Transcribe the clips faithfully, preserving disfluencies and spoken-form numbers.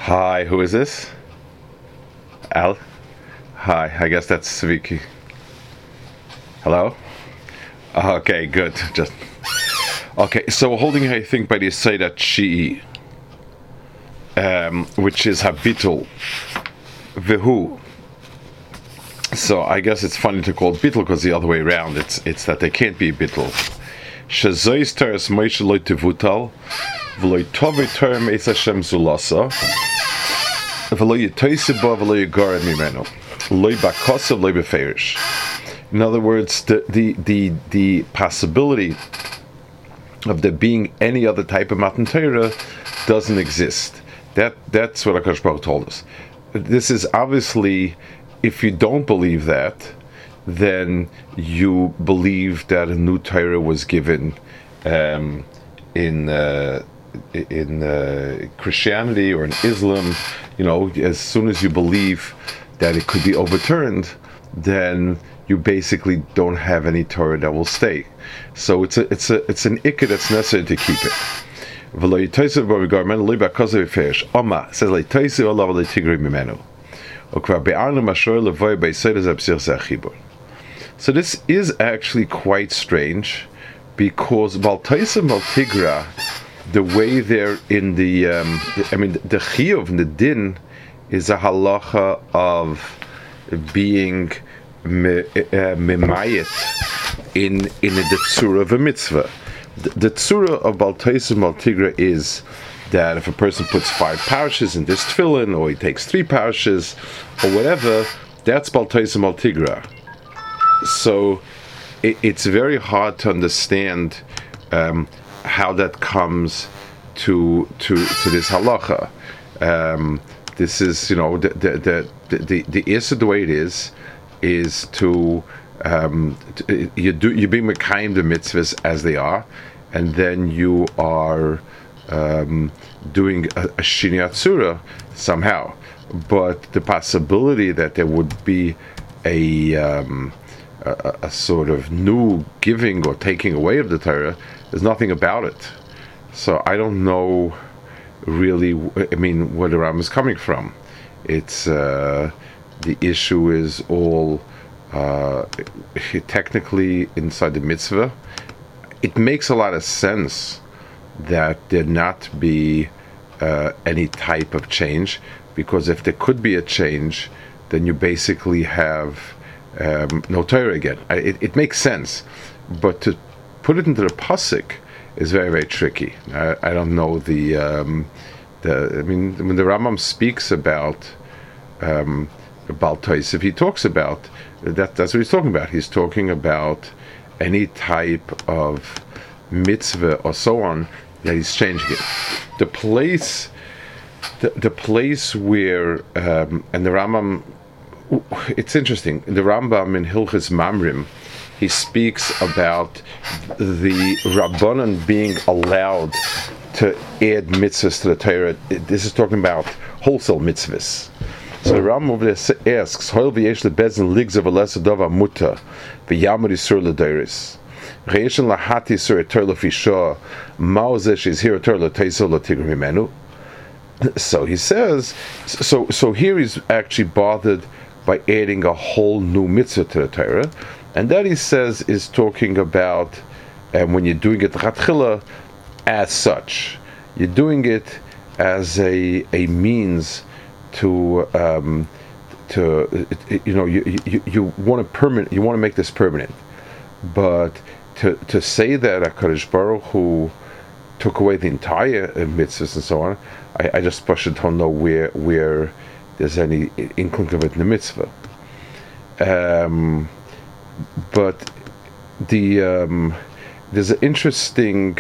Hi, who is this? Al? Hi, I guess that's Sviki. Hello? Okay, good. Just okay. So we're holding, I think, by the Seidat Shi'i, um, which is Habitul Vehu. So I guess it's funny to call it bittul because the other way around, it's it's that they can't be bittul. Shazois teres Moshe loy tevutal, v'loy tovei terem eis Hashem zulasa, v'loy yitoyse bo v'loy yigara mimeno, loy bakosav loy beferish. In other words, the, the the the possibility of there being any other type of Matan Torah doesn't exist. That that's what HaKadosh Baruch Hu told us. This is obviously, if you don't believe that, then you believe that a new Torah was given um, in uh, in uh, Christianity or in Islam. You know, as soon as you believe that it could be overturned, then you basically don't have any Torah that will stay. So it's a it's a it's an ikka that's necessary to keep it. Oma says like Toisi Allah v'lo tigri mimenu. So this is actually quite strange, because Baltais and Baltigra, the way they're in the, um, the I mean, the chiyuv and the din is a halacha of being memayit in in the tzura of a mitzvah. The, the tzura of Baltais and Baltigra is that if a person puts five parishes in this tefillin, or he takes three parishes, or whatever, that's Baltais and Baltigra. So it, it's very hard to understand um, how that comes to to to this halacha. Um, this is, you know, the the the the, the issue, the way it is is to, um, to you do you be mekayim the mitzvahs as they are, and then you are um, doing a, a shini atzura somehow. But the possibility that there would be a um, A, a sort of new giving or taking away of the Torah, there's nothing about it. So I don't know really, I mean, where the Ram is coming from. It's uh, the issue is all uh, technically inside the mitzvah. It makes a lot of sense that there not be uh, any type of change, because if there could be a change, then you basically have Um, no Torah again. I, it, it makes sense, but to put it into the pasuk is very, very tricky. I, I don't know the um, the. I mean, when the Rambam speaks about um, Baltais, if he talks about that, that's what he's talking about. He's talking about any type of mitzvah or so on that he's changing it. The place, the, the place where um, and the Rambam. It's interesting. The Rambam in Hilchos Mamrim, he speaks about the Rabbanan being allowed to add mitzvahs to the Torah. This is talking about wholesale mitzvahs. So the Rambam over there asks, "Hoil v'yesh lebezin ligs of a lesser dava muta v'yamar isur l'deiris reishin lahati isur etor l'fisha ma'ozesh is here etor l'teisel l'tigr mimenu." So he says, so so here he's actually bothered by adding a whole new mitzvah to the Torah, and that, he says, is talking about um, when you're doing it chatchila as such, you're doing it as a a means to um, to you know you you, you want to permanent you want to make this permanent, but to to say that HaKadosh Baruch Hu took away the entire mitzvahs and so on, I, I just don't know where where there's any inkling of it in the mitzvah. Um, but the um, there's an interesting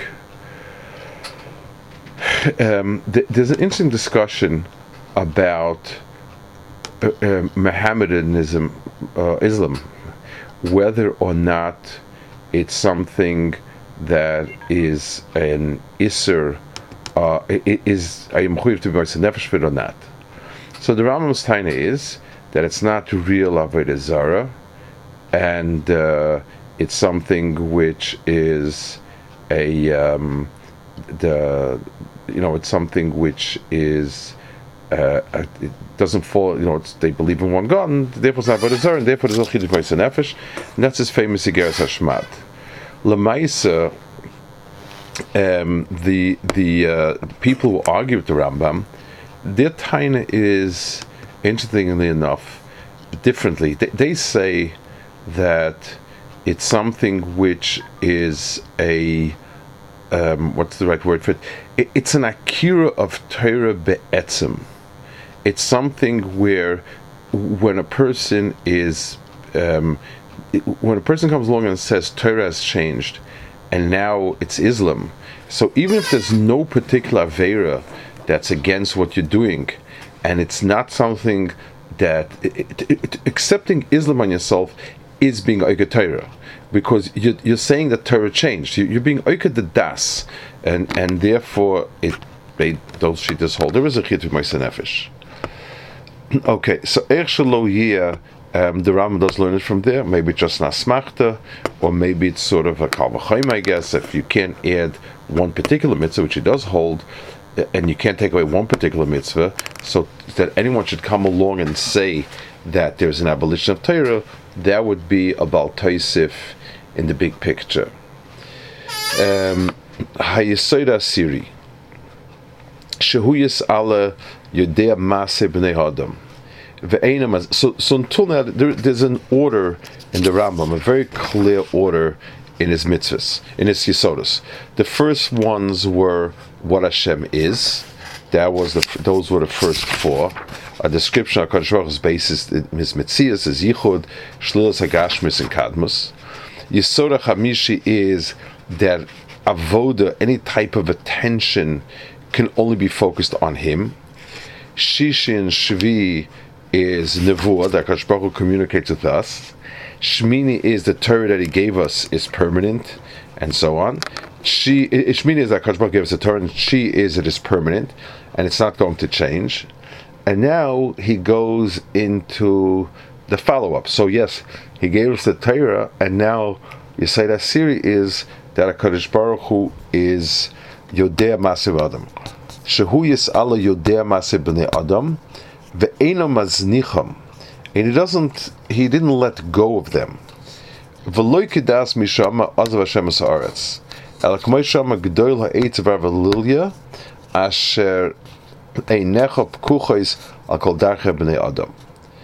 um, th- there's an interesting discussion about uh, uh, Mohammedanism, uh, Islam, whether or not it's something that is an isser, uh, it is I am to be nefesh or not. So the Rambam's taina is that it's not real avodah zara, and uh, it's something which is a um, the you know it's something which is uh, it doesn't fall. You know, it's, they believe in one God, and therefore it's not avodah zarah, and therefore there's no chiddush ma'aser nefesh, and that's his famous Igeres Hashmad. Lemaisa, um, the the uh, people who argue with the Rambam, their taina is, interestingly enough, differently. They, they say that it's something which is a um, what's the right word for it? it it's an akira of Torah be'etzem. It's something where when a person is um, when a person comes along and says Torah has changed and now it's Islam, so even if there's no particular avera that's against what you're doing, and it's not something that it, it, it, accepting Islam on yourself is being oiked Torah, because you're, you're saying that Torah changed. You, you're being oiked the das, and and therefore it they those shittas hold. There is a chiddush ma'aser nefesh. Okay, so Eich Shelo Yeh, um, the Rambam does learn it from there. Maybe just Nasmachta, or maybe it's sort of a Kal V'chomer, I guess. If you can't add one particular mitzvah, which he does hold, and you can't take away one particular mitzvah, so that anyone should come along and say that there's an abolition of Torah, that would be a Baal Tosef in the big picture. Hayesod Asiri Shehu Yis'ala Yodea Maaseh Bnei Adam. So, so until now, there, there's an order in the Rambam, a very clear order in his mitzvahs, in his yisodos. The first ones were what Hashem is. That was the those were the first four. A description of Kadosh Baruch Hu's basis, his mitzias, his yichud, shlilas hagashmis, and kadmus. Yisod Hamishi is that avoda, any type of attention, can only be focused on him. Shishi and Shvi is nevuah, that Kadosh Baruch Hu communicates with us. Shmini is the Torah that he gave us is permanent, and so on. She Shmini is that Kadosh Baruch Hu gave us a Torah, and She is it is permanent, and it's not going to change. And now he goes into the follow-up. So yes, he gave us the Torah, and now Yesod Asiri is that Kadosh Baruch Hu is Yodea Maaseh Adam. Shehu Yis'ala Yodea Maaseh Bnei Adam ve'eino maznicham, and he doesn't, he didn't let go of them. V'loi kedas mishama azav Hashem es haaretz, el k'may shama g'dol ha'etz v'avalilya asher einecha p'kuchos al kol darchei bnei Adam.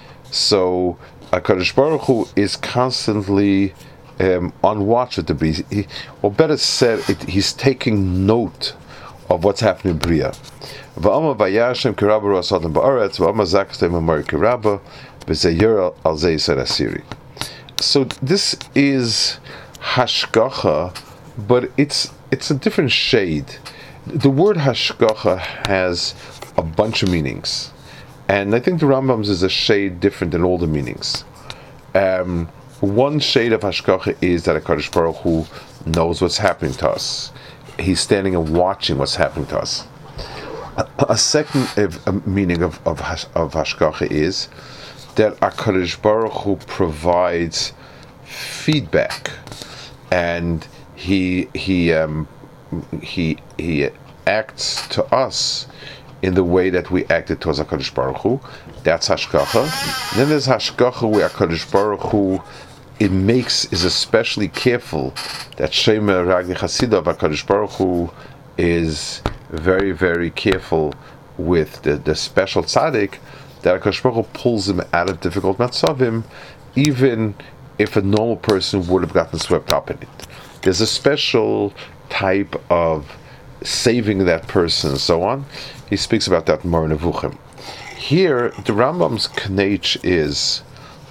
So HaKadosh Baruch Hu is constantly um, on watch with the Bria. He, or better said, it, he's taking note of what's happening in Bria. V'ama vayashem kirabba ro'as adam ba'aretz, v'ama zakastem amar kirabba, v'zeyira al zeh Yesod Asiri. So this is hashgacha, but it's it's a different shade. The word hashgacha has a bunch of meanings, and I think the Rambam's is a shade different than all the meanings. Um, one shade of hashgacha is that HaKadosh Baruch Hu knows what's happening to us. He's standing and watching what's happening to us. A, a second of, a meaning of of, hash, of hashgacha is that HaKadosh Baruch Hu provides feedback, and he he um, he he acts to us in the way that we acted towards HaKadosh Baruch Hu. That's hashgacha. Then there's hashgacha where HaKadosh Baruch Hu, it makes, is especially careful that Shema Ragni Chasida of HaKadosh Baruch Hu is very, very careful with the, the special tzaddik, that HaKadosh Baruch Hu pulls him out of difficult matzavim, even if a normal person would have gotten swept up in it. There's a special type of saving that person and so on. He speaks about that in Moreh Nevuchim. Here, the Rambam's knech is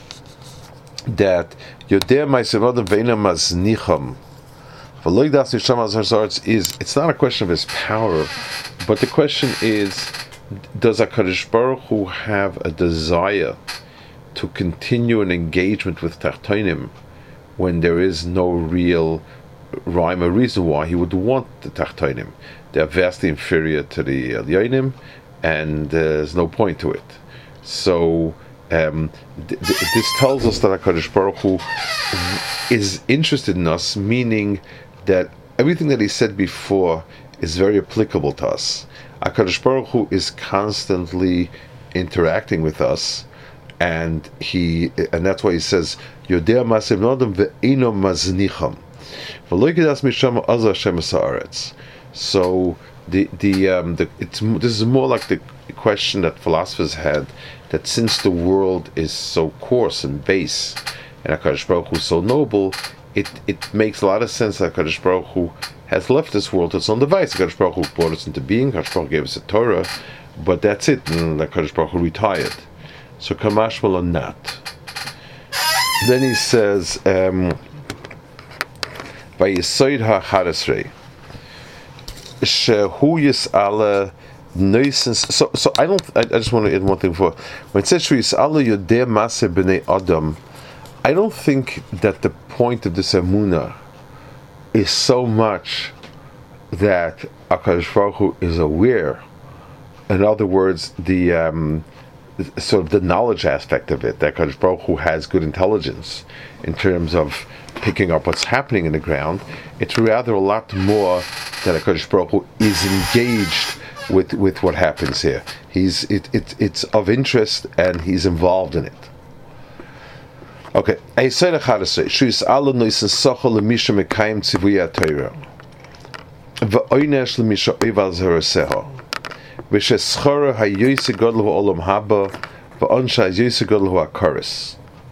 that Yodea Ma'aseh Adam ve'eino maznicham. V'lo yidas nishama azar zaretz is, it's not a question of his power, but the question is, does HaKadosh Baruch Hu have a desire to continue an engagement with Tachtonim when there is no real rhyme or reason why he would want the Tachtonim? They're vastly inferior to the Elyonim, and there's no point to it. So um, th- th- this tells us that HaKadosh Baruch Hu is interested in us, meaning that everything that he said before is very applicable to us. HaKadosh Baruch Hu is constantly interacting with us, and he and that's why he says Yodea Masim Nodam ve'eno maznicham v'lo yidas misham azar Hashem ha'aretz. So the the um the it's this is more like the question that philosophers had, that since the world is so coarse and base and HaKadosh Baruch Hu is so noble, it it makes a lot of sense that HaKadosh Baruch Hu has left this world to its own device. HaKadosh Baruch Hu brought us into being, HaKadosh Baruch Hu gave us a Torah, but that's it, and HaKadosh Baruch Hu retired. So Kamashmal or not. Then he says, um, by Yisoid HaCharasrei, Shehu Yis'ala Neusens. So, so I don't. I, I just want to add one thing before. When it says Shehu Yis'ala Yodeh Maseh B'nei Adam, I don't think that the point of this Emunah is so much that HaKadosh Baruch Hu is aware. In other words, the um, sort of the knowledge aspect of it, that HaKadosh Baruch Hu has good intelligence in terms of picking up what's happening in the ground. It's rather a lot more that HaKadosh Baruch Hu is engaged with, with what happens here. He's it, it it's of interest and he's involved in it. Okay. I said a chadasei. Shus Allah noisen sochol lemisha mekayim tzivuya Torah. V'oinesh lemisha oival zeraseho. V'sheschora hayoyse godel ha'olam haba. V'onsha hayoyse godel ha'akaris.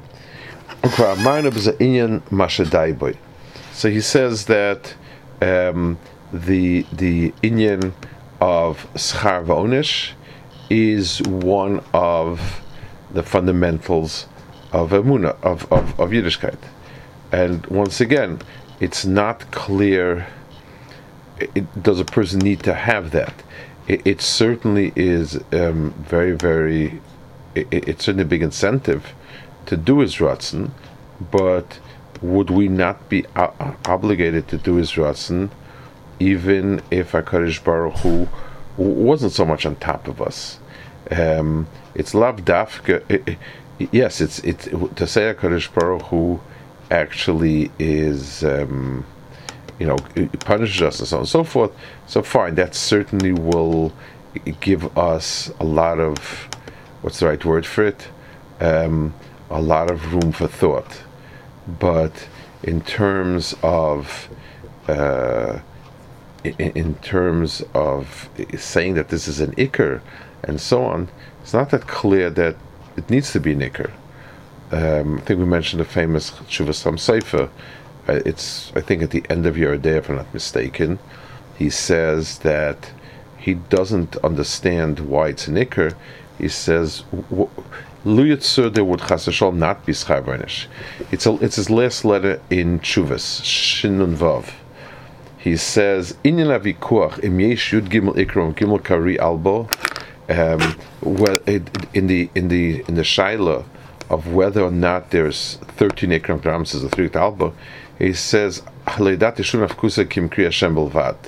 So he says that um, the the inyan of schar v'onish is one of the fundamentals of emunah, of, of, of Yiddishkeit. And once again, it's not clear, it, does a person need to have that? It, it certainly is um, very, very, it, it's certainly a big incentive to do his ratzon, but would we not be o- obligated to do his ratzon even if HaKadosh Baruch Hu wasn't so much on top of us? Um, it's lav dafka. It, it, yes, it's it's to say HaKadosh Baruch Hu actually is, um, you know, punishes us and so on and so forth. So fine, that certainly will give us a lot of, what's the right word for it? Um, a lot of room for thought. But in terms of uh, in, in terms of saying that this is an ikr and so on, it's not that clear that it needs to be an ikr. Um, I think we mentioned the famous Shuvas Ham Sefer. Uh, it's, I think, at the end of Yeridei, if I'm not mistaken. He says that he doesn't understand why it's an ikr. He says, Lu Yitzur, there would Chas v'Shalom not be schar v'onish. It's a, it's his last letter in Shuvas, Shin Nun Vav. He says, Inyan havikuach im yesh yud gimel ikram gimel kari albo. Um, well, it, in the in the in the shaila of whether or not there's thirteen ikram grams as a three albo, he says, Haleidat yishun afkusa kim kri Hashem belvad.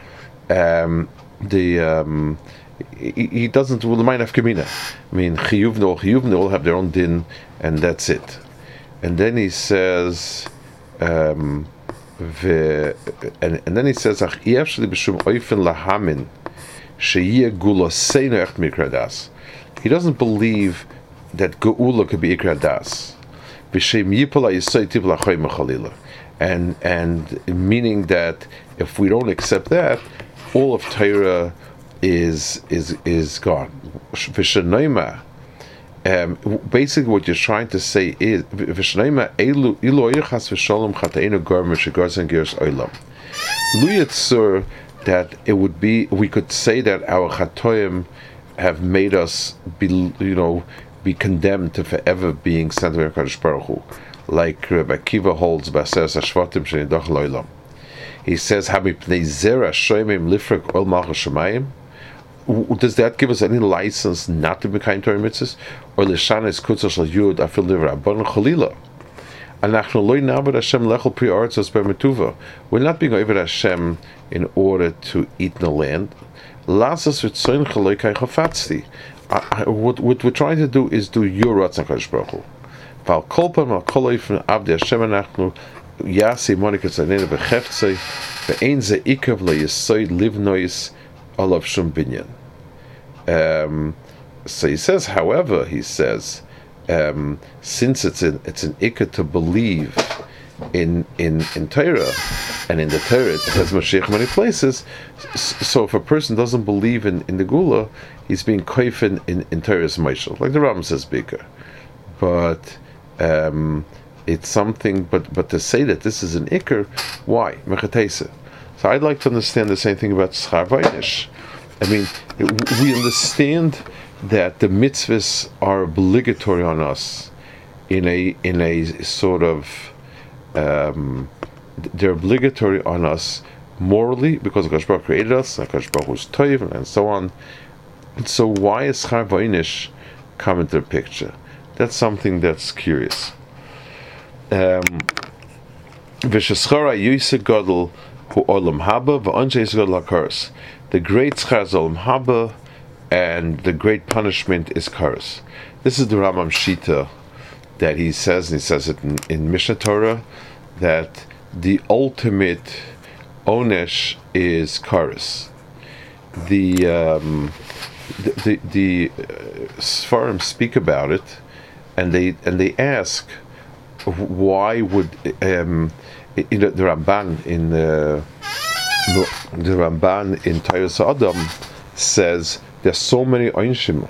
Um, the um, He, he doesn't will mind of kamina. I mean, chiyuvna or chiyuvna all have their own din, and that's it. And then he says, um, ve, and, and then he says, ach actually b'shum oifen lahamin sheyeh gula seinu echt mikradas. He doesn't believe that geula could be ikradas. V'shem yipala yisay tibla choy mechalila, and and meaning that if we don't accept that, all of Torah is is is gone. Um, basically, what you're trying to say is that it would be, we could say that our chatoim have made us be, you know, be condemned to forever being sent to HaKadosh Baruch Hu, like Rabbi Akiva holds B'Aseres HaShvatim Shenidoch Lo'olam. He says, does that give us any license not to be kind to our mitzvahs? Or l'shanes kutzah shel yud afil livra abon chalila? Anachnu lo na'abed Hashem lechol pri aretz osber metuva. We're not being over Hashem in order to eat in the land. Lasas ritzoin chaloi kai chafatzti. What what we're trying to do is do your ratzon Kadosh Baruch Hu. Val kolpam al kol oifen avdei Hashem anachnu Yasi Monica Zanina Bechefse, Ve'ein Ze Ikav Le Yesoid Livnois Olav Shum Binyan. Um, so he says, however, he says, um, since it's an it's an ikka to believe in in in Torah, and in the Torah it says Mashiach many places. So if a person doesn't believe in, in the Gula, he's being koifen in in Torah's Meshul, like the Ram says, bigger. But um, it's something. But but to say that this is an ikr, why mechatesa? So I'd like to understand the same thing about Schar Vaynish. I mean, we understand that the mitzvahs are obligatory on us in a in a sort of um, they're obligatory on us morally because Hakadosh Baruch Hu created us, Hakadosh Baruch Hu is toiv, and so on. And so why is Schar Vaynish come into the picture? That's something that's curious. V'sheschara yisig gadol hu olam haba v'anjei yisig gadol hakaras. The great schar is olam haba, and the great punishment is karas. This is the Rambam Shita that he says, and he says it in, in Mishnah Torah, that the ultimate onesh is karas. The um, the the, the uh, Sfarim speak about it, and they and they ask, why would um, in the, the Ramban in the the Ramban in Tayus Adam says there's so many Einshim,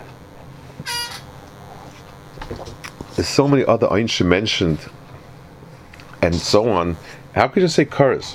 there's so many other Einshim mentioned, and so on. How could you say Karas?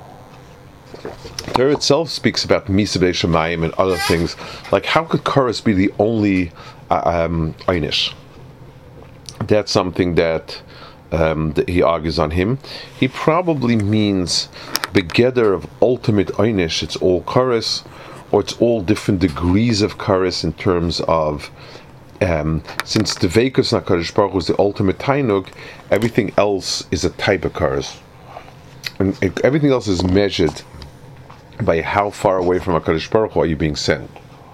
Torah itself speaks about Misa B'nei Shemayim and other things. Like, how could Karas be the only uh, um, Einish? That's something that, um, that he argues on him. He probably means begeder of ultimate Einish. It's all Karas, or it's all different degrees of Karas in terms of, um, since the Veikus HaKadosh Baruch Hu is the ultimate Tainug, everything else is a type of Karas. And everything else is measured by how far away from HaKadosh Baruch Hu are you being sent.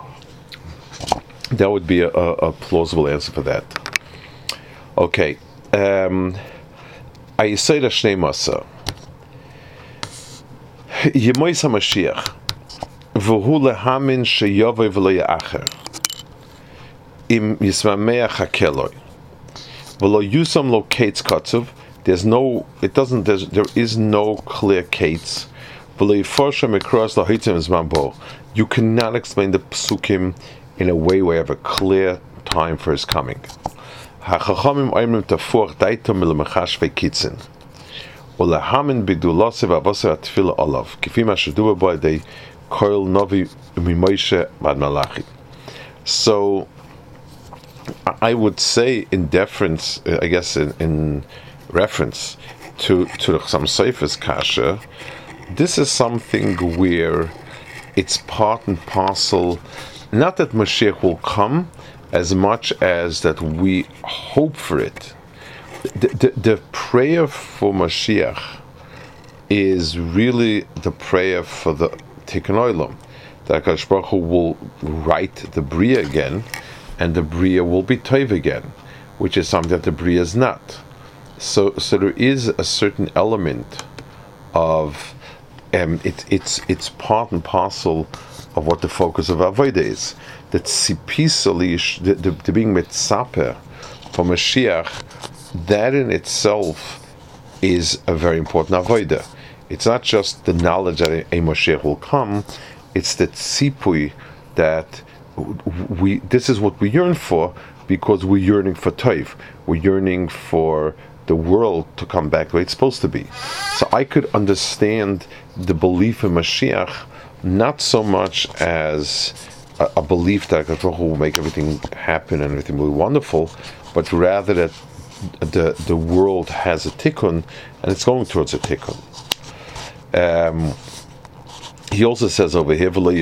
That would be a, a, a plausible answer for that. Okay. Um, Ayisayda Shnei Masa. Yemois HaMashiach. V'hu lehamin sheyovei v'lo ya'acher. Im yismameach hakeloi. V'lo yusam lo kates katzuv. There's no, it doesn't, there's, there is no clear kates. You cannot explain the psukim in a way where you have a clear time for his coming. So I would say, in deference, I guess in, in reference to to some Seif's kasha, this is something where it's part and parcel, not that Mashiach will come, as much as that we hope for it. The, the, the prayer for Mashiach is really the prayer for the Tikkun Olam, that HaKadosh Baruch Hu will write the Bria again, and the Bria will be Tov again, which is something that the Bria is not. So, so there is a certain element of Um, it, it's it's part and parcel of what the focus of Avodah is. That sipisali, the, the, the being mitzaper for Mashiach, that in itself is a very important Avodah. It's not just the knowledge that a, a Mashiach will come, it's the tzipui that we, this is what we yearn for, because we're yearning for Tov. We're yearning for the world to come back the way it's supposed to be. So I could understand the belief in Mashiach not so much as a, a belief that God will make everything happen and everything will be wonderful, but rather that the the world has a tikkun and it's going towards a tikkun. Um, he also says over here, the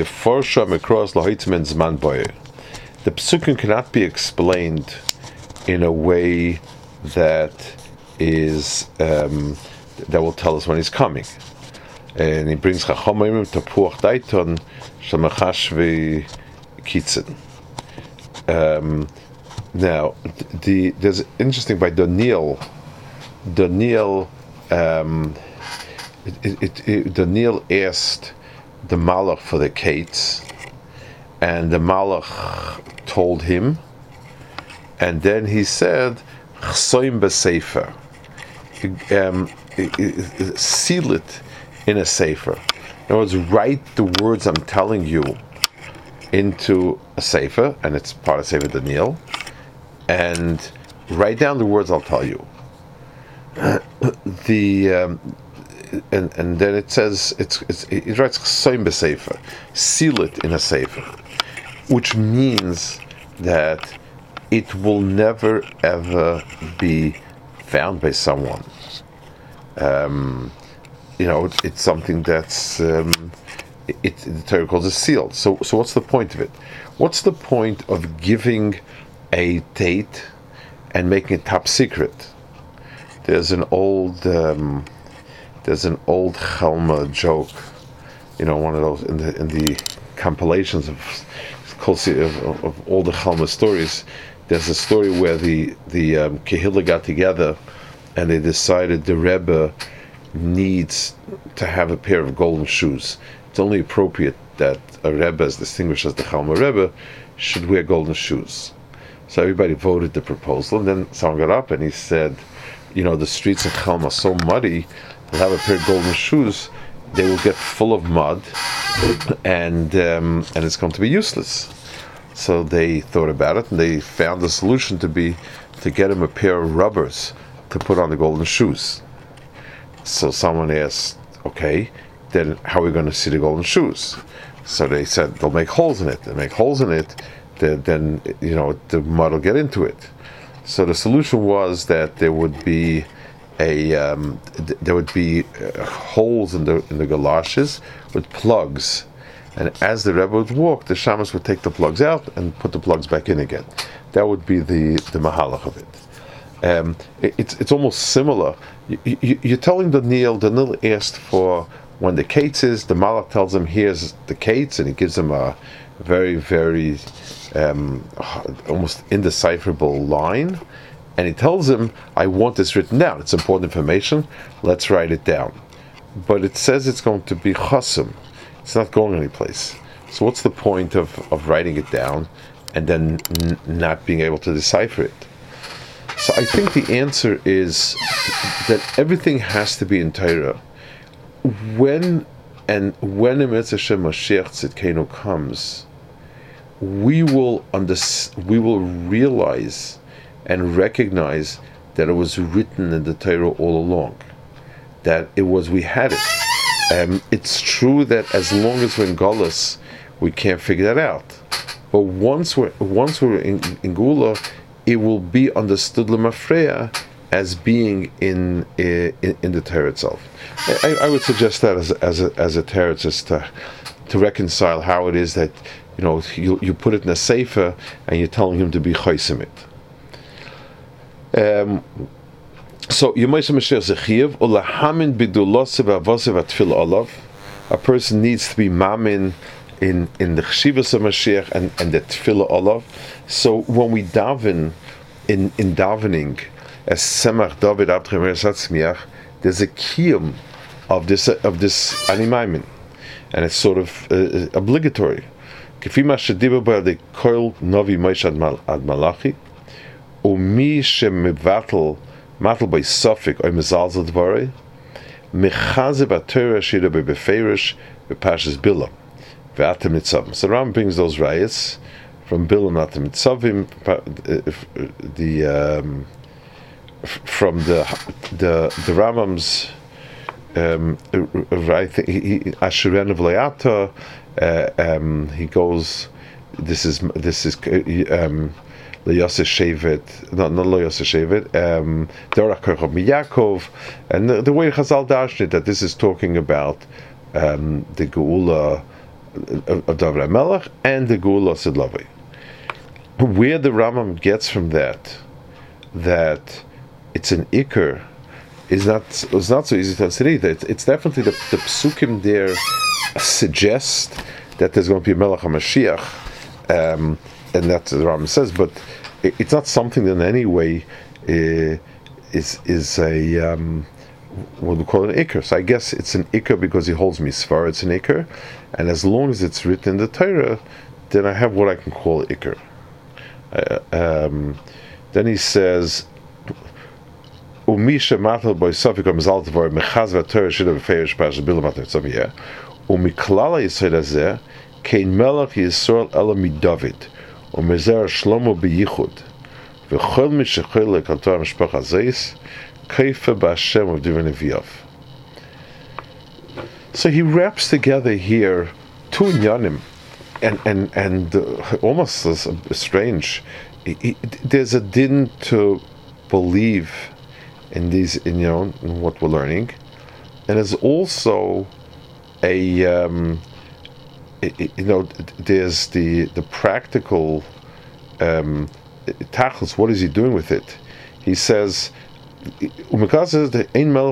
psukim cannot be explained in a way that is um, that will tell us when he's coming. And he brings Chachamim Tapuach Daiton Shamachashvi Kitzen. Um Now, the there's interesting by Daniel. Daniel um, it, it, it, it, Daniel asked the Malach for the Kates, and the Malach told him, and then he said, "Chsoim b'sefer," um, seal it in a sefer. In other words, write the words I'm telling you into a sefer, and it's part of Sefer Daniel, and write down the words I'll tell you. the um, and and then it says it's, it's it writes Chsoim b'sefer, seal it in a sefer, which means that it will never ever be found by someone. Um, you know, it, it's something that's um, it, it, the Torah calls a seal. So, so what's the point of it? What's the point of giving a date and making it top secret? There's an old um, there's an old Chalma joke, you know, one of those in the in the compilations of of, of all the Chalma stories. There's a story where the the um, Kehillah got together and they decided the Rebbe needs to have a pair of golden shoes. It's only appropriate that a Rebbe, as distinguished as the Chalma Rebbe, should wear golden shoes. So everybody voted the proposal, and then someone got up and he said, you know, the streets of Chalma are so muddy, they'll have a pair of golden shoes, they will get full of mud, and um, and it's going to be useless. So they thought about it, and they found the solution to be to get him a pair of rubbers to put on the golden shoes. So someone asked, okay, then how are we going to see the golden shoes? So they said they'll make holes in it. They make holes in it, then, then you know the mud will get into it. So the solution was that there would be a um, th- there would be uh, holes in the in the galoshes with plugs. And as the Rebbe would walk, the Shammos would take the plugs out and put the plugs back in again. That would be the, the mahalach of it. Um, it it's it's almost similar. You, you, you're telling Daniel, Daniel asked for when the Kates is, the Malach tells him, here's the Kates, and he gives him a very, very um, almost indecipherable line. And he tells him, I want this written down. It's important information. Let's write it down. But it says it's going to be chasam. It's not going anyplace. So what's the point of, of writing it down and then n- not being able to decipher it? So I think the answer is that everything has to be in Torah. When and when a Mitzvah Shem Mashiach Tzidkenu comes, we will under, we will realize and recognize that it was written in the Torah all along. That it was, we had it. Um, it's true that as long as we're in Golus, we can't figure that out. But once we're once we're in, in Gula, it will be understood lemafreya as being in, in in the Torah itself. I, I would suggest that as as a as a Torah, just to to reconcile how it is that you know you you put it in a sefer and you're telling him to be chaysim it. Um. So Yemoshe Mashiach Zechiv Ulahamin Bidulosiv Avosiv Atfil Olav. A person needs to be mamin in in the Chshivas of Mashiach and and the Tefillah Olav. So when we daven in in davening as Semach David Abdremer Satzmiach, there's a kiyum of this of this animaimin, and it's sort of uh, obligatory. Kifima Shediba by the Koil Novi Moshe Ad Malachi, Umi Shemivatel. Matel by Suffolk or Mezalzel Dvarei, Mechaze Batorah Shira by Beferish, Bepashas Bilam, Ve'atem Nitzavim. So Ram brings those riots from Bilam Atem Nitzavim, the um, from the the the Ramam's um, right. Asherenav Leata. Um, he goes. This is this is. Um, The Yosef Shevet, not not Lo Yosef Shevet, um, Dorach Kerchov Miyakov, and the, the way Chazal dashed that this is talking about um, the Geula of, of David HaMelech and the Geula of Sidlavi. Where the Rambam gets from that, that it's an Iker, is not is not so easy to understand either. It's, it's definitely the, the Psukim there suggest that there's going to be a Melech HaMashiach, um, and that's what the Rambam says, but it's not something that in any way uh, is is a um, what we call an ikr. So I guess it's an ikr because he holds misvar. It's an ikr, and as long as it's written in the Torah, then I have what I can call ikr. Uh, um, then he says, "Umisha matal boy sofik amzal tvar mechaz v'Torah shida b'feish pasha bilam matal tzaviyah umiklala yisod hazeh kein melech Yisrael ela miDavid umezer Shlomo beyichud v'chol mishachol lekantor mishpacha zeis kaifa b'Hashem of Divin Neviyav." So he wraps together here two inyanim, and and and uh, almost as, uh, strange. It, it, there's a din to believe in these, in, you know, in what we're learning, and there's also a um, it, it, you know, there's the the practical um, tachlis. What is he doing with it? He says, that's true, that's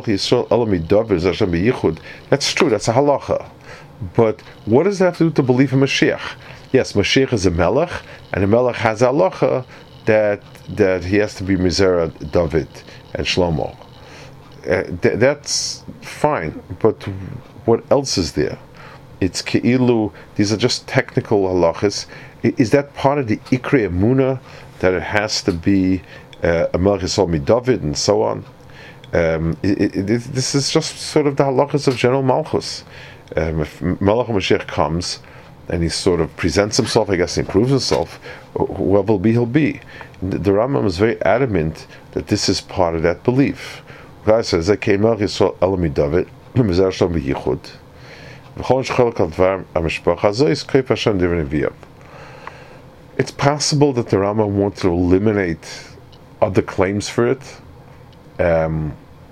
a halacha. But what does that have to do to believe in Mashiach? Yes, Mashiach is a melech, and a melech has a halacha that that he has to be Mizera David and Shlomo. Uh, th- that's fine, but what else is there? It's Ke'ilu, these are just technical halachas. Is that part of the Ikri Emunah, that it has to be uh, a melech Yisrael David and so on? Um, it, it, it, this is just sort of the halachas of General Malchus. Um, if Melech Mashiach comes and he sort of presents himself, I guess he improves himself, whoever will be, he'll be. The, the Rambam is very adamant that this is part of that belief. God says that Melech Yisrael Elami David, Mizer Shalom B'Yichud, V'chol Shchelek Al Dvar HaMishpacha Zois Kaif Hashem Divin Neviyav. It's possible that the Rambam wants to eliminate other claims for it, um,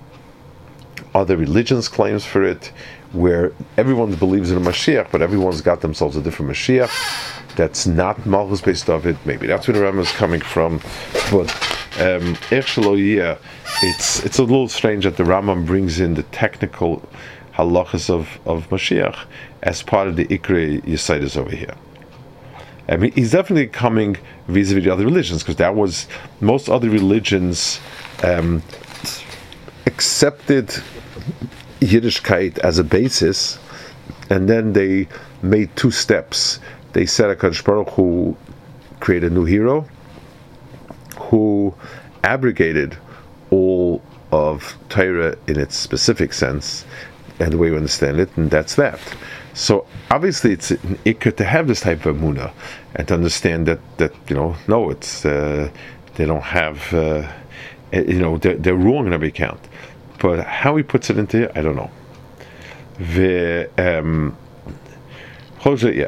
other religions' claims for it, where everyone believes in a Mashiach, but everyone's got themselves a different Mashiach that's not Malchus based of it. Maybe that's where the Rambam is coming from. But um, it's it's a little strange that the Rambam brings in the technical halachas of, of Mashiach as part of the Ikri Yisaitis over here. I mean, he's definitely coming vis-a-vis the other religions, because that was, most other religions um, accepted Yiddishkeit as a basis, and then they made two steps. They said HaKadosh Baruch Hu created a new hero who abrogated all of Torah in its specific sense and the way we understand it, and that's that. So obviously it's an ikr to have this type of emunah and to understand that, that you know, no, it's uh, they don't have, uh, you know, they're, they're wrong on every count. But how he puts it into here, I don't know. The um, yeah.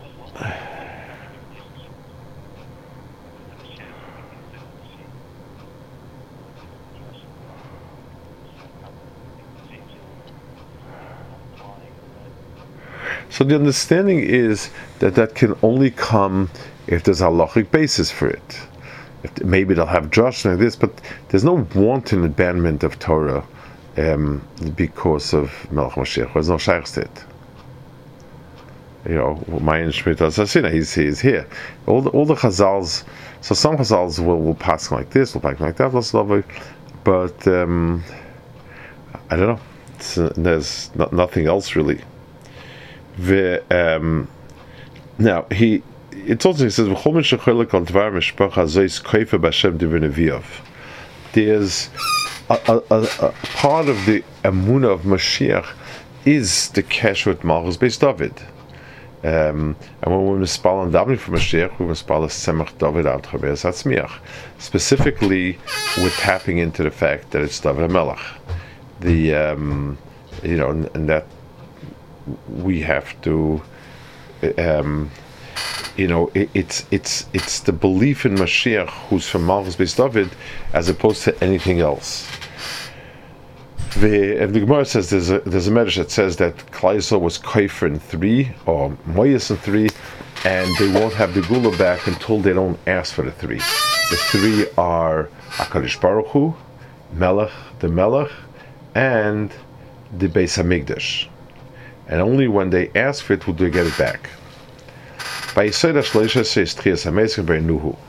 So the understanding is that that can only come if there's a halachic basis for it. If, maybe they'll have drush like this, but there's no wanton abandonment of Torah um, because of Melech Mashiach. There's no shaykh state. You know, Mayan Shmita Sasina, he's he's here. All the all the Chazals, so some Chazals will will pass like this, will pass like that, but um, I don't know. It's, uh, there's no, nothing else really. The, um, now he, it's also he says there's a, a, a, a part of the emunah of Mashiach is the keshet Malchus based David, um, and when we mispal and davening for Mashiach, we mispal semach David al Chabeis Hatzmiach. Specifically, we're tapping into the fact that it's David HaMelech, the um, you know, and, and that we have to, um, you know, it, it's it's it's the belief in Mashiach, who's from Malchus based David, as opposed to anything else. The, and the Gemara says there's a there's a medrash that says that Klal Yisrael was Kaifer in three or Moyes in three, and they won't have the Gula back until they don't ask for the three. The three are HaKadosh Baruch Hu, Melech, the Melech, and the Beis Hamikdash. And only when they ask for it will they get it back.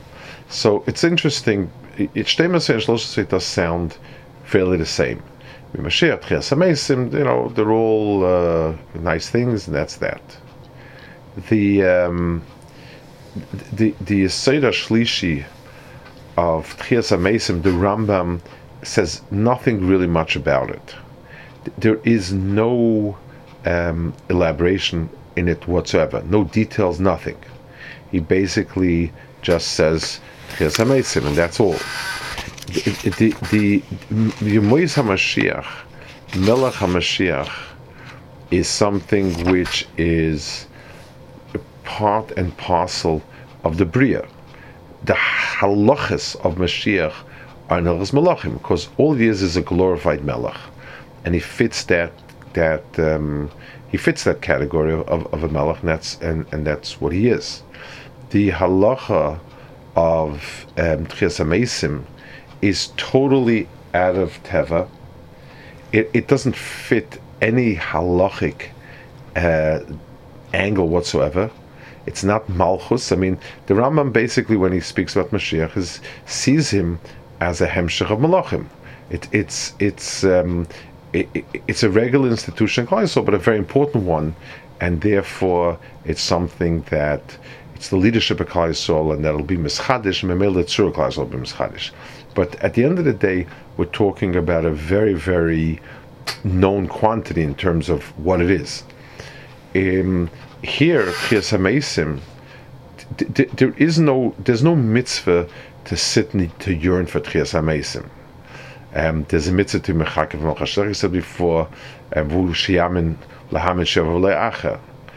So it's interesting. It does sound fairly the same. Mashiach, Tchias HaMeisim, you know, they're all uh, nice things, and that's that. The um, the the Yesod Shlishi of Tchias HaMeisim, the Rambam says nothing really much about it. There is no um, elaboration in it whatsoever, no details, nothing. He basically just says Tchias HaMeisim, and that's all. The the Yemois HaMashiach, Melech HaMashiach, is something which is part and parcel of the Bria. The halachas of Mashiach are Nelchas Melachim, because all he is is a glorified Melech, and he fits that that um, he fits that category of, of, of a Melech, and that's and, and that's what he is. The halacha of um, Tchias HaMeisim is totally out of Teva. It it doesn't fit any halachic uh, angle whatsoever. It's not Malchus. I mean, the Rambam basically, when he speaks about Mashiach, is sees him as a hemshech of Malachim. It, it's it's um, it, it, it's a regular institution, but a very important one, and therefore it's something that it's the leadership of Klal Yisrael, and that'll be mischadish, and Memel Tzur Klal Yisrael will be mischadish. But at the end of the day, we're talking about a very, very known quantity in terms of what it is. Um, here, Tchias HaMeisim, d- d- there is no, there's no mitzvah to sit and to yearn for Tchias HaMeisim. Um, there's a mitzvah to mechakev malchasher. I said before, vu shiyamin lahamin sheva le'acher.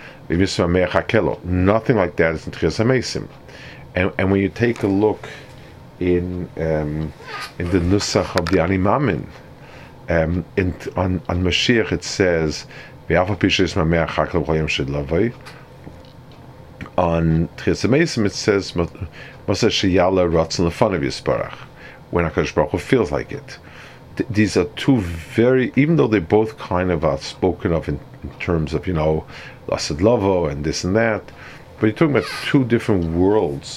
Nothing like that is in Tchias HaMeisim. And and when you take a look in um, in the Nusach of the Ani Mamin, um, in on on Mashiach it says on Tchias HaMeisim it says Moshe Sheyala Ratzon Lefanav Yisparach, when HaKadosh Baruch Hu feels like it. Th- these are two very, even though they both kind of are spoken of in, in terms of, you know, Lasad Lavo and this and that, but you're talking about two different worlds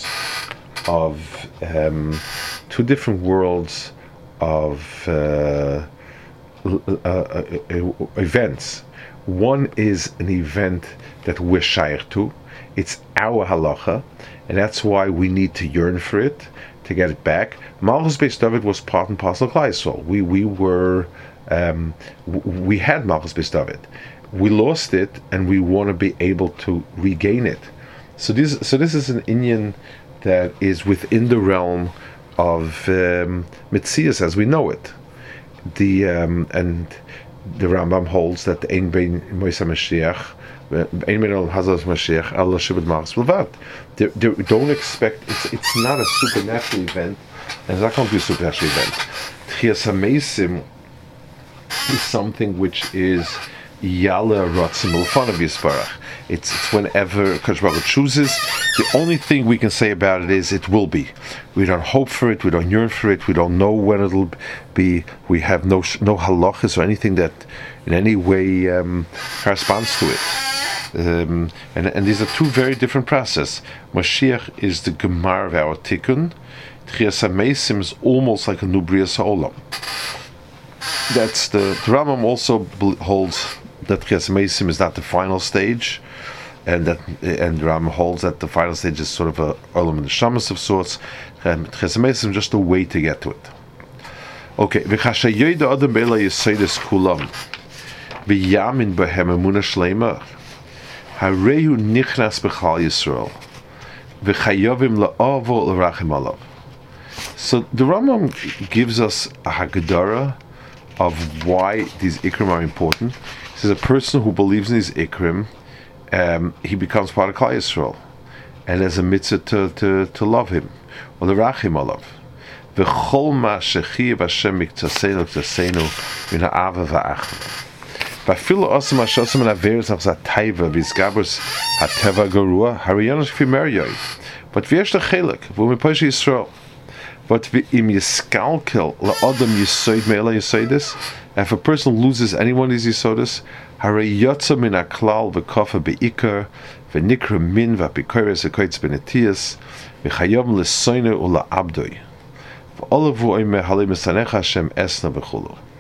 of um, two different worlds of uh, uh, uh, uh, events. One is an event that we're shaykh to. It's our halacha, and that's why we need to yearn for it, to get it back. Malchus Beis David was part and parcel of Klal Yisrael. We we were um, w- we had Malchus Beis David. We lost it, and we want to be able to regain it. So this so this is an inyan that is within the realm of um, Metzias as we know it. The um, and the Rambam holds that the Ein Bein Moisa Mashiach, Ein Bein Al Hazaz Mashiach, Allah Shibud Machs Bilvat. Don't expect it's it's not a supernatural event, and it's not going to be a supernatural event. Tchias HaMeisim is something which is Yala Ratzim Ulfanav Yisparach. It's it's whenever Kadosh Baruch Hu chooses. The only thing we can say about it is it will be. We don't hope for it. We don't yearn for it. We don't know when it'll be. We have no no halachas or anything that in any way um, corresponds to it. Um, and and these are two very different processes. Mashiach is the gemar of our tikkun. Tchias HaMeisim is almost like a new Bria Ha'olam. That's the, the Rambam also holds that Tchias HaMeisim is not the final stage, and that and Rambam holds that the final stage is sort of a Olam Neshamas of sorts. And Tchias HaMeisim is just a way to get to it. Okay, v'chashayoy da adam be'ela yisodes kulam v'yamin behem emunah shleima harehu nichnas b'chal Yisrael v'chayovim la'avo l'rachim alav. So the Rambam gives us a Haggadah of why these ikrim are important. He says a person who believes in these ikrim, um, he becomes part of Klal Yisrael, and there's a mitzvah to, to, to love him, or the rachim alav. V'chol ma shechiv Hashem miktasenu ktasenu min ha'ava v'achva. V'afilu osam ha'shosam and averis nach zatayva v'izgabus ha'teva garua hariyonos k'fi meryoy. But v'yesh l'chelik v'u'miposh Yisrael. But im yiskalkel la'adam yisoid me'ela yisoidis, if a person loses any one of these yisoidis, harei yotza min ha'klal v'kofa be'ikar v'nikra min v'apikoyres v'koytz benetias v'chayom l'soyne u'la'abdoi v'olavu oime halei misanecha Hashem esna v'chulu.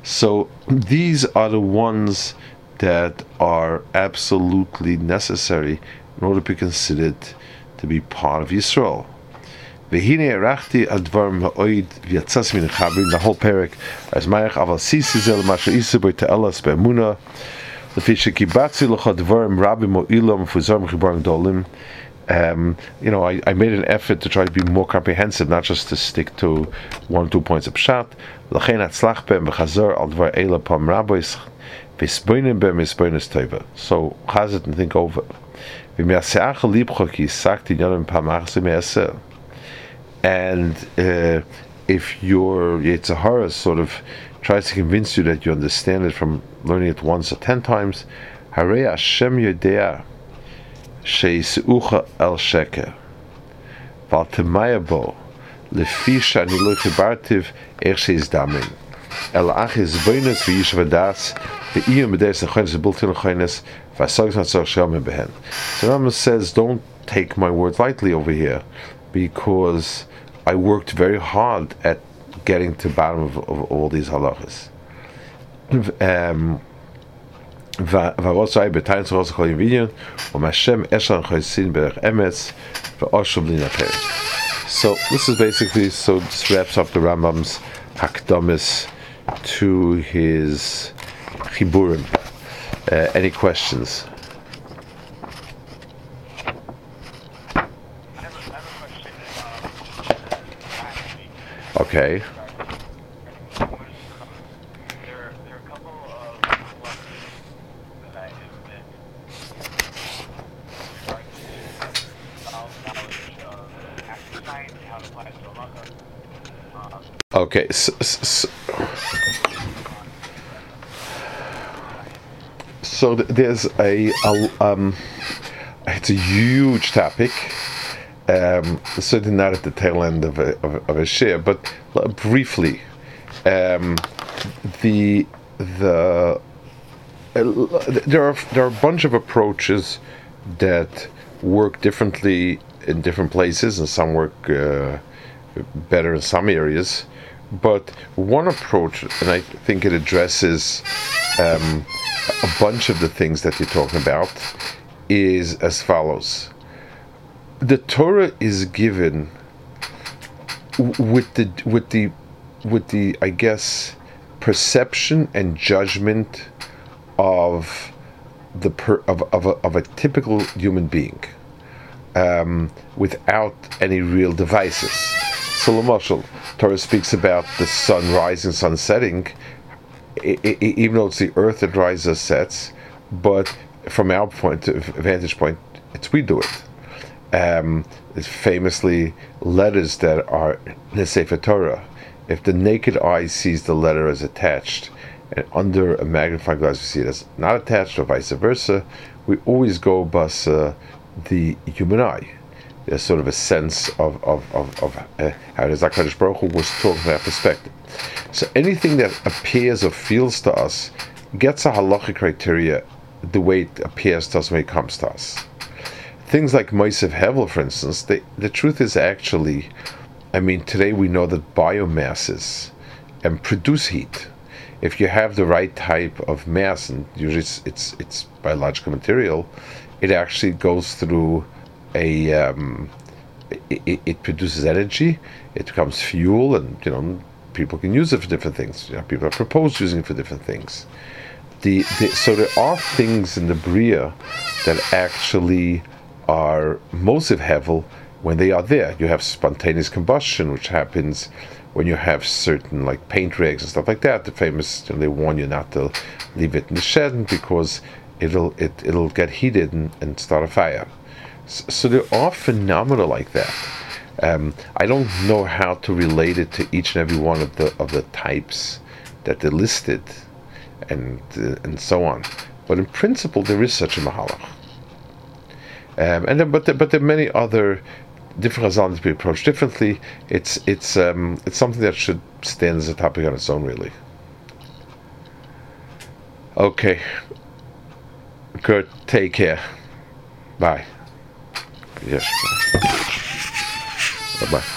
So these are the ones that are absolutely necessary in order to be considered to be part of Yisrael. V'hine erachti advarim ha'oid v'yatzas min chabrin, the whole parak, as mayach aval sisi zel masha isa b'y te'elas be'emuna, l'fi shekibatzi l'cha advarim rabim mo'ilam fuzar m'chibarim dolim. Um, you know, I, I made an effort to try to be more comprehensive, not just to stick to one or two points of pshat. L'chein hatzlach be'em v'chazor al dvar eila pam rabois v'isboinim be'em isboinis teva. So, chaz it and think over. V'miaseach libcha ki sakti yonim pam achse me'aseh. And uh, if your Yetzer Hara sort of tries to convince you that you understand it from learning it once or ten times, Harei Hashem Yodea Sheiseucha El Sheker Val Temaya Bo Lefi Shani Lo Chibartiv Ech Sheis Damin El Achis Boinus V'Yish V'Das V'Iyum B'Deis Nechoines V'Bultin Nechoines V'Asog Natzog Shelmen Behen. So Rambam says, don't take my words lightly over here, because I worked very hard at getting to the bottom of, of all these halachas. Um, so this is basically, so this wraps up the Rambam's Hakdamis to his Chiburim. Uh, any questions? Okay. There, there are a couple of lessons that I have missed regarding to knowledge of active science, how to apply it to halacha. Um, okay. So, so, so there's a, a um, it's a huge topic. Um, certainly not at the tail end of a, of, of a share, but briefly, um, the the uh, there are there are a bunch of approaches that work differently in different places, and some work uh, better in some areas. But one approach, and I think it addresses um, a bunch of the things that you're talking about, is as follows. The Torah is given with the with the with the I guess perception and judgment of the per, of of a, of a typical human being, um, without any real devices. So, Lamashal, Torah speaks about the sun rising, sun setting, I, I, even though it's the earth that rises or sets, but from our point of vantage point, it's we do it. Um, it's famously letters that are in the Sefer Torah. If the naked eye sees the letter as attached, and under a magnifying glass we see it as not attached, or vice versa, we always go bus uh, the human eye. There's sort of a sense of of of, of uh, how does HaKadosh Baruch Hu was talking from that perspective. So anything that appears or feels to us gets a halachic criteria the way it appears to us when it comes to us. Things like Moshe Hevel, for instance, they, the truth is actually, I mean, today we know that biomasses um, produce heat. If you have the right type of mass, and usually it's it's, it's biological material, it actually goes through a, um, it, it produces energy, it becomes fuel, and you know people can use it for different things. You know, people have proposed using it for different things. The, the so there are things in the Bria that actually are Moshe Hevel when they are there. You have spontaneous combustion, which happens when you have certain like paint rigs and stuff like that. The famous, you know, they warn you not to leave it in the shed because it'll it, it'll get heated and, and start a fire. So, so there are phenomena like that. Um, I don't know how to relate it to each and every one of the of the types that they listed, and uh, and so on. But in principle, there is such a mahalach. Um, and then, but there, but there are many other different chazalim to be approached differently. It's it's um, it's something that should stand as a topic on its own, really. Okay. Good. Take care. Bye. Yes. Bye bye.